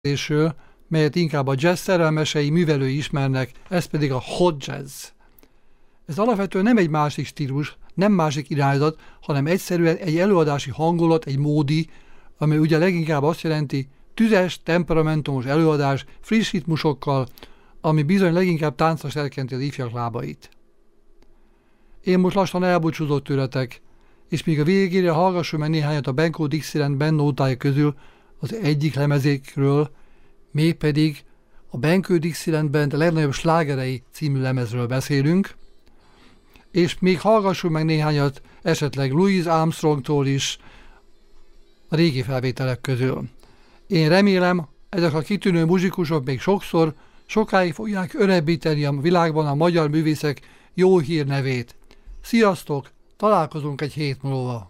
kifejezésről, melyet inkább a jazz szerelmesei művelői ismernek, ez pedig a hot jazz. Ez alapvetően nem egy másik stílus, nem másik irányzat, hanem egyszerűen egy előadási hangulat, egy módi, ami ugye leginkább azt jelenti, tüzes, temperamentumos előadás, friss ritmusokkal, ami bizony leginkább táncra serkenti az ifjak lábait. Én most lassan elbúcsúzok tőletek, és még a végére hallgassunk meg néhányat a Benko Dixieland Band nótája közül az egyik lemezékről, mégpedig a Benko Dixieland Band legnagyobb slágerei című lemezről beszélünk, és még hallgassunk meg néhányat esetleg Louis Armstrongtól is a régi felvételek közül. Én remélem, ezek a kitűnő muzsikusok még sokáig fogják örebbíteni a világban a magyar művészek jó hírnevét. Sziasztok! Találkozunk egy hét múlva!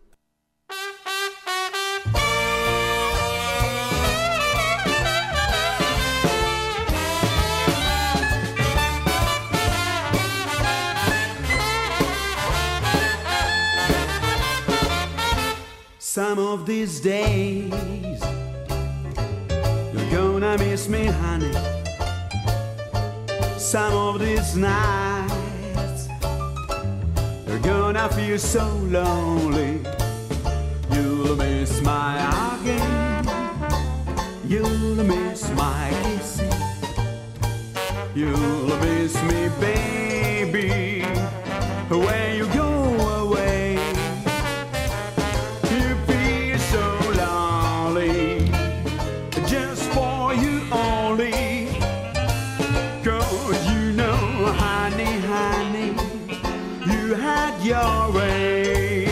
Some of these days you're gonna miss me, honey. Some of these nights you're gonna feel so lonely. You'll miss my hugging, you'll miss my kissing, you'll miss me, baby, when you go away. You feel so lonely, just for you only. 'Cause you know, honey, honey, you had your way.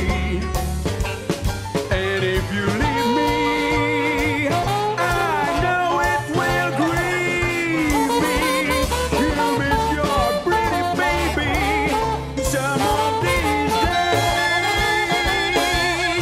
And if you leave me, I know it will grieve me. You miss your pretty baby some of these days.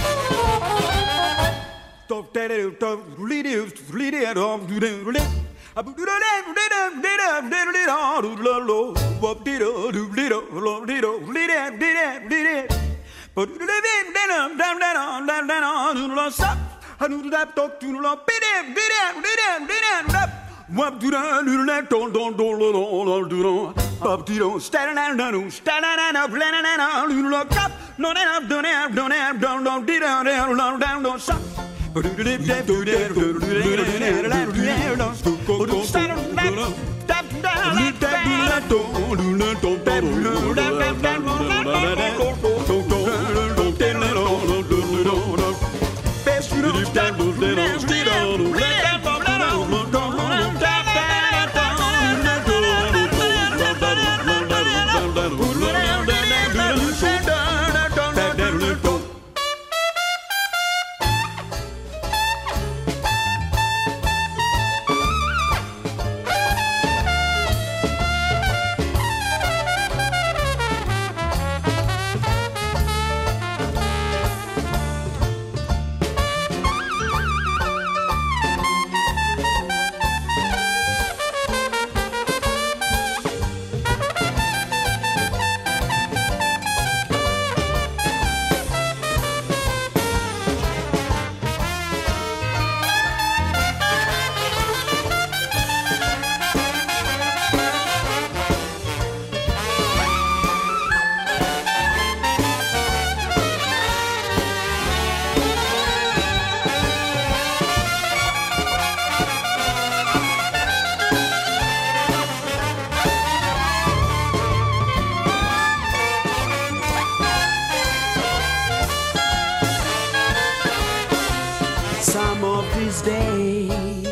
Some of these days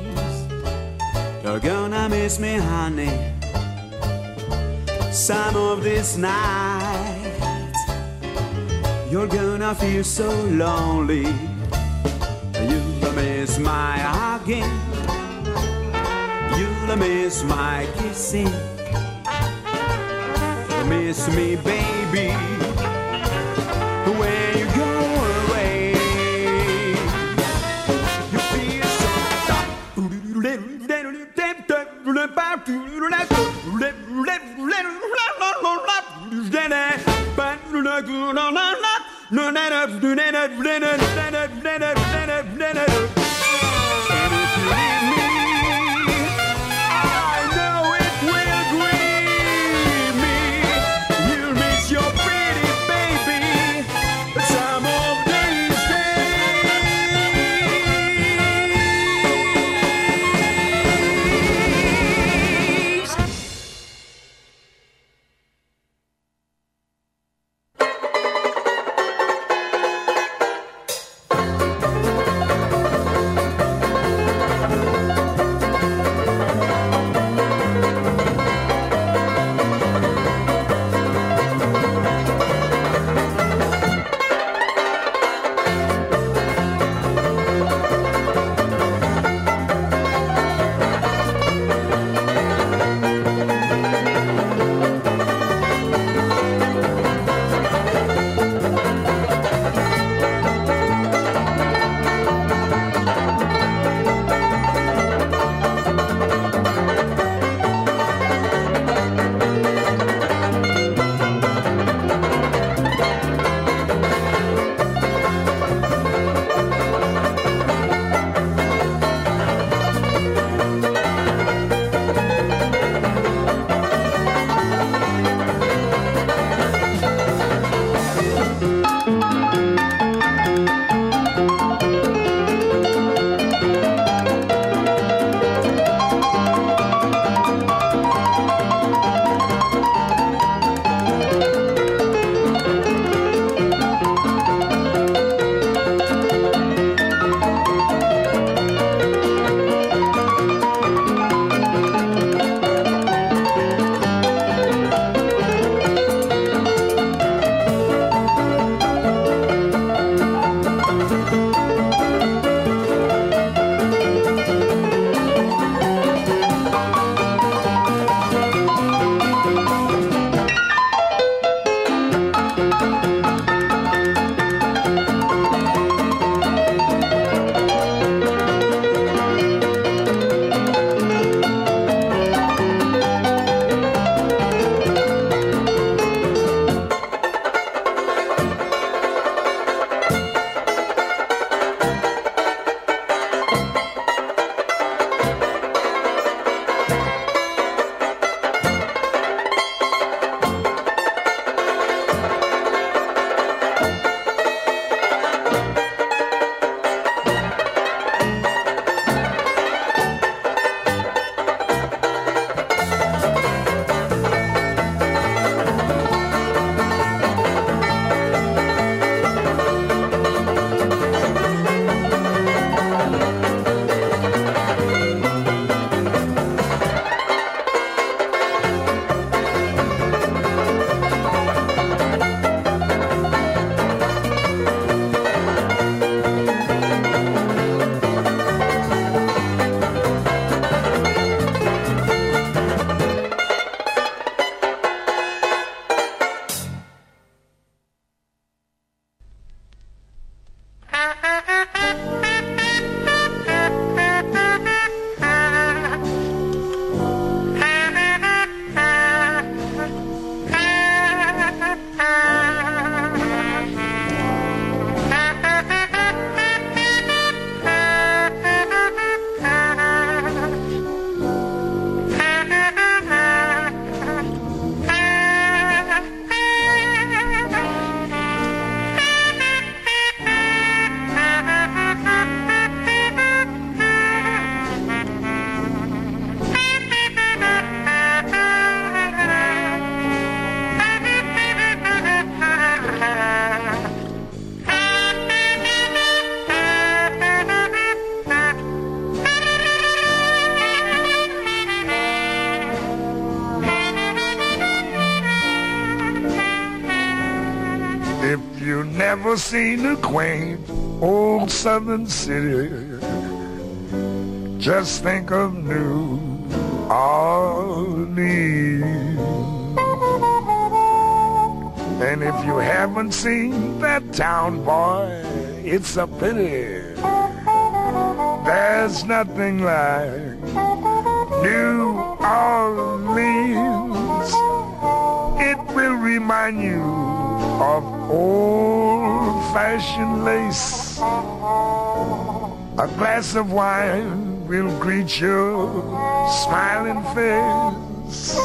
you're gonna miss me, honey. Some of these nights you're gonna feel so lonely. You'll miss my hugging, you'll miss my kissing, you'll miss me, baby, when you go away. You feel so tough. And if you leave ever seen a quaint old southern city, just think of New Orleans. And if you haven't seen that town, boy, it's a pity. There's nothing like New Orleans. It will remind you of old-fashioned lace. A glass of wine will greet your smiling face.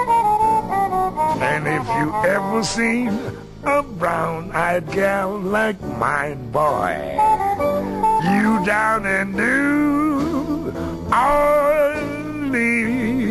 And if you ever seen a brown-eyed gal like mine, boy, you down in New Orleans.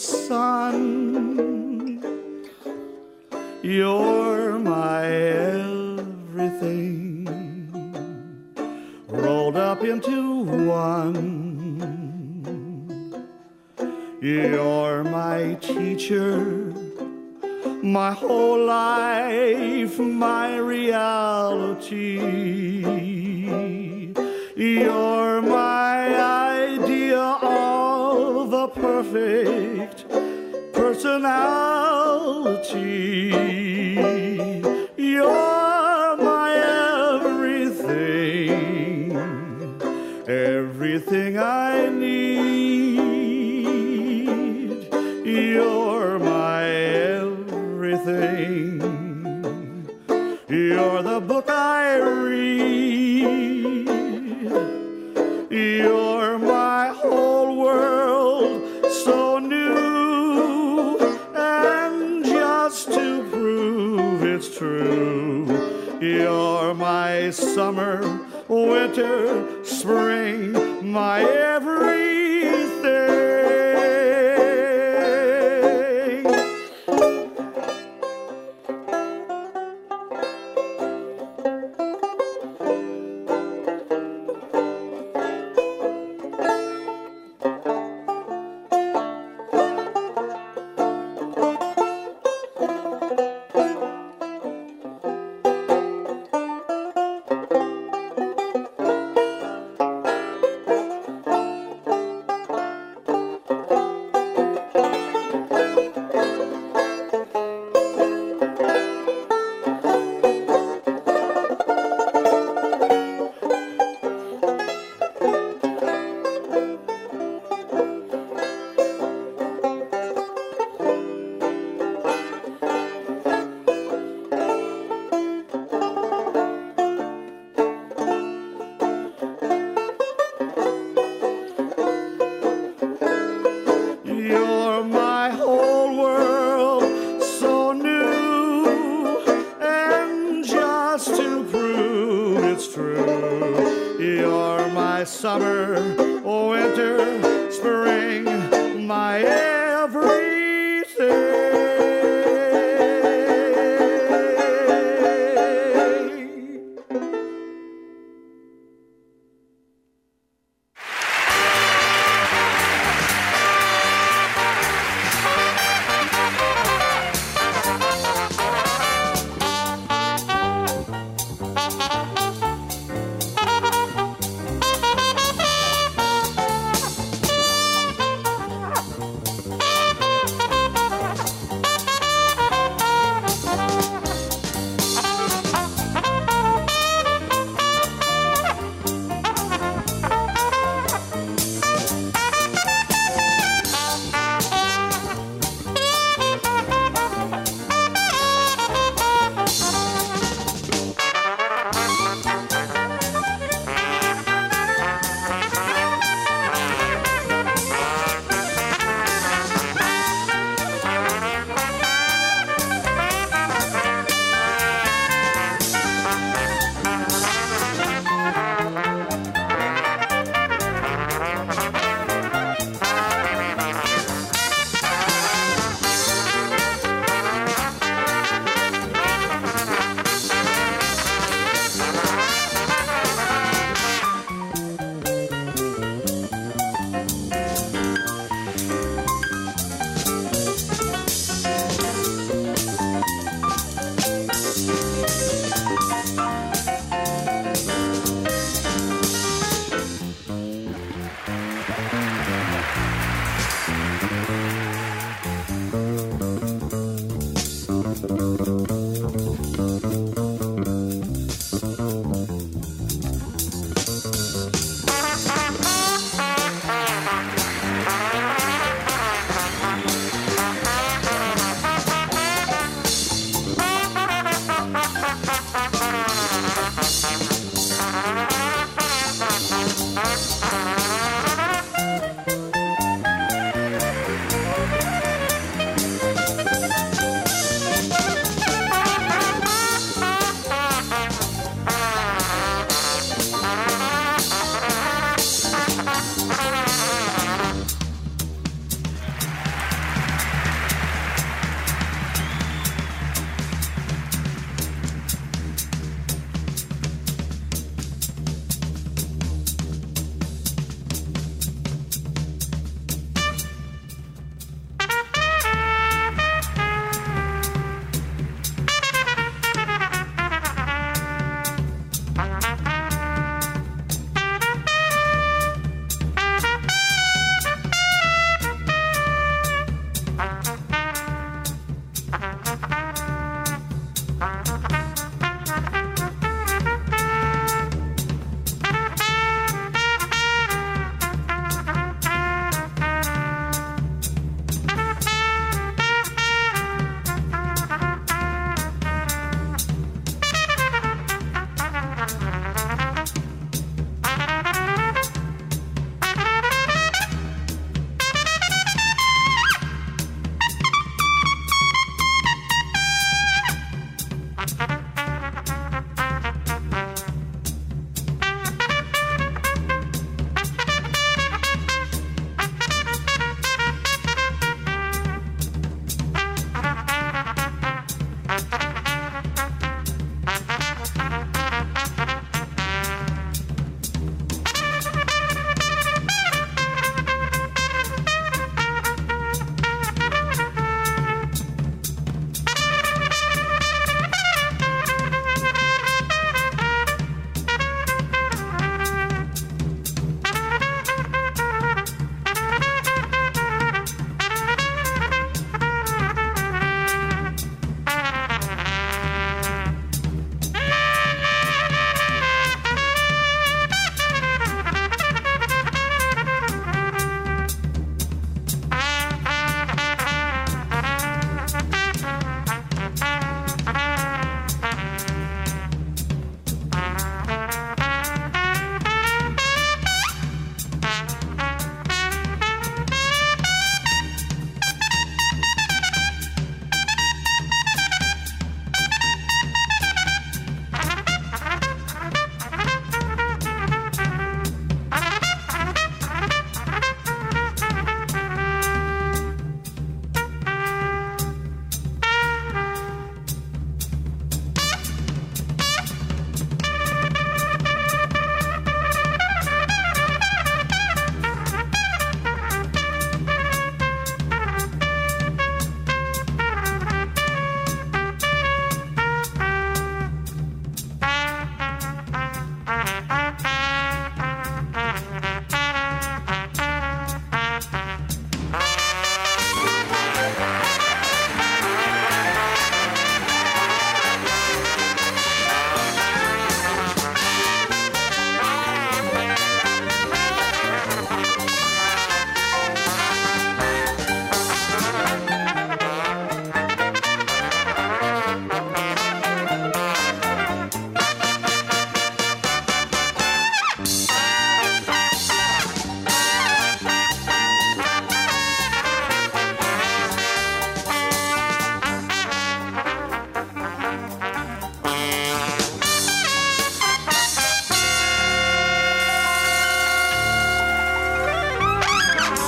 sun. You're my everything, rolled up into one. You're my teacher, my whole life, my reality. You're my idea of a perfect personality. You're my everything, everything I need. You're my everything. You're the book I read. You're my whole world, so new. And just to prove it's true, you're my summer, winter, spring, my everything. You're my whole world, so new. And just to prove it's true, you're my summer,